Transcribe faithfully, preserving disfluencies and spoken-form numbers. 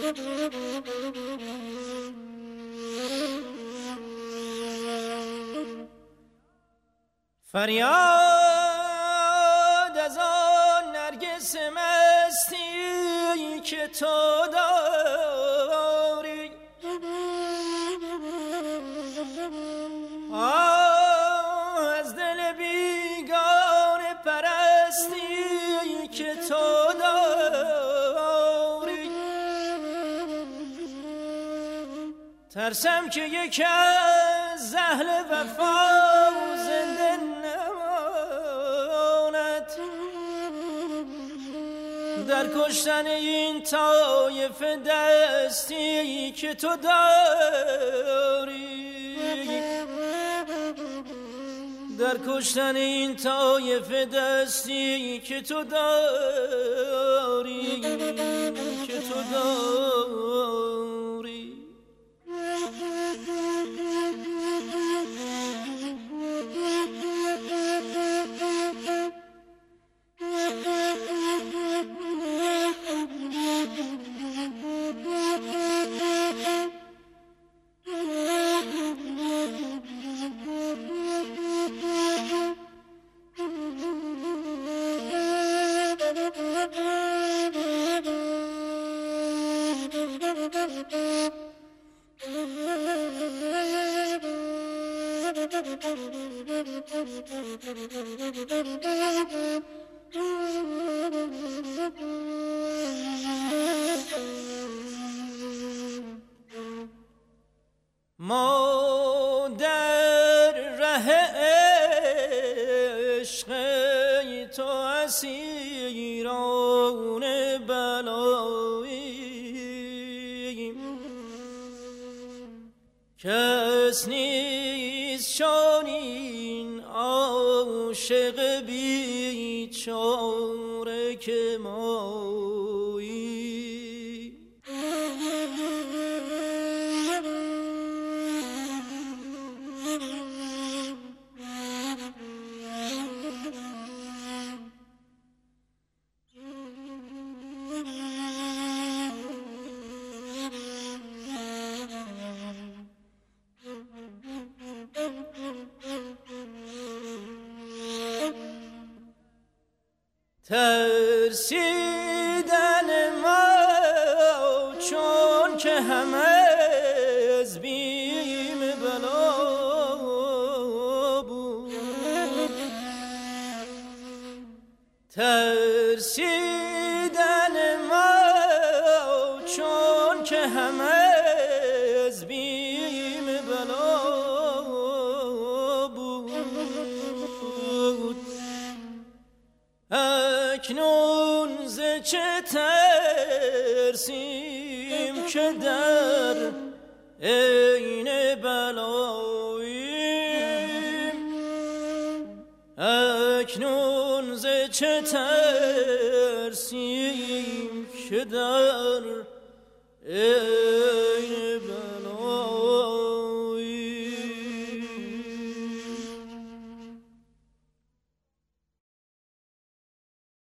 فریاد از آن نرگس مستی که تو داری، آه از دل بیگانه پرستی که تو داری. ترسم که یک از اهل وفا زنده نماند در کشتن این طایفه دستی که تو داری، در کشتن این طایفه دستی که تو داری، که تو داری. ما در ره عشق تو اسیران بلاییم، کس نیست چنین عاشق بیچاره که مایی. ترسیدن ما چون که همه از بیم بلا بود، ترسیدن ما چون که همه از بیم بلا بود. اکنون ز چه ترسیم که در عین بلاییم، اکنون ز چه ترسیم که در عین